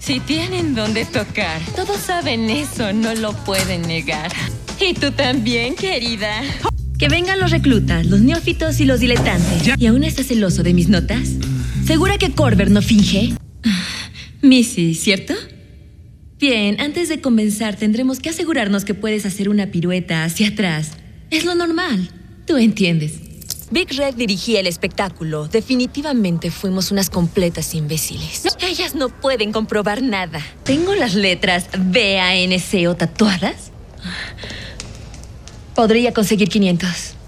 Si tienen dónde tocar, todos saben eso, no lo pueden negar. Y tú también, querida. Que vengan los reclutas, los neófitos y los diletantes. ¿Y aún estás celoso de mis notas? ¿Segura que Corber no finge? Missy, ¿cierto? Bien, antes de comenzar tendremos que asegurarnos que puedes hacer una pirueta hacia atrás. Es lo normal. Tú entiendes. Big Red dirigía el espectáculo. Definitivamente fuimos unas completas imbéciles. Ellas no pueden comprobar nada. ¿Tengo las letras BANCO tatuadas? Podría conseguir 500.